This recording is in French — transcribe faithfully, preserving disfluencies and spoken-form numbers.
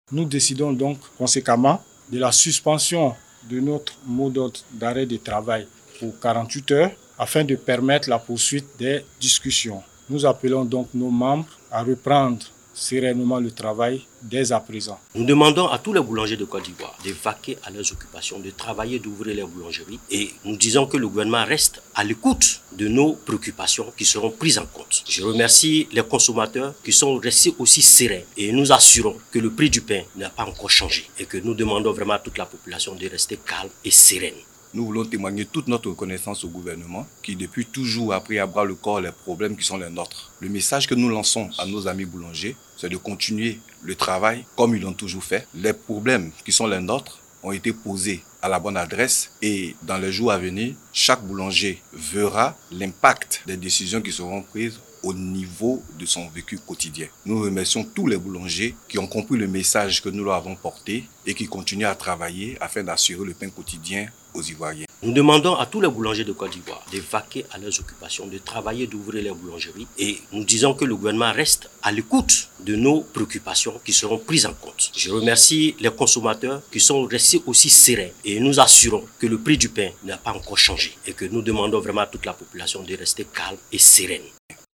Nous décidons donc conséquemment de la suspension de notre mot d'ordre d'arrêt de travail pour quarante-huit heures afin de permettre la poursuite des discussions. Nous appelons donc nos membres à reprendre sereinement le travail dès à présent. Nous demandons à tous les boulangers de Côte d'Ivoire de vaquer à leurs occupations, de travailler, d'ouvrir les boulangeries et nous disons que le gouvernement reste à l'écoute de nos préoccupations qui seront prises en compte. Je remercie les consommateurs qui sont restés aussi sereins et nous assurons que le prix du pain n'a pas encore changé et que nous demandons vraiment à toute la population de rester calme et sereine. Nous voulons témoigner toute notre reconnaissance au gouvernement qui depuis toujours a pris à bras le corps les problèmes qui sont les nôtres. Le message que nous lançons à nos amis boulangers, c'est de continuer le travail comme ils l'ont toujours fait. Les problèmes qui sont les nôtres ont été posés à la bonne adresse et dans les jours à venir, chaque boulanger verra l'impact des décisions qui seront prises au niveau de son vécu quotidien. Nous remercions tous les boulangers qui ont compris le message que nous leur avons porté et qui continuent à travailler afin d'assurer le pain quotidien aux Ivoiriens. Nous demandons à tous les boulangers de Côte d'Ivoire de vaquer à leurs occupations, de travailler, d'ouvrir les boulangeries et nous disons que le gouvernement reste à l'écoute de nos préoccupations qui seront prises en compte. Je remercie les consommateurs qui sont restés aussi sereins et nous assurons que le prix du pain n'a pas encore changé et que nous demandons vraiment à toute la population de rester calme et sereine.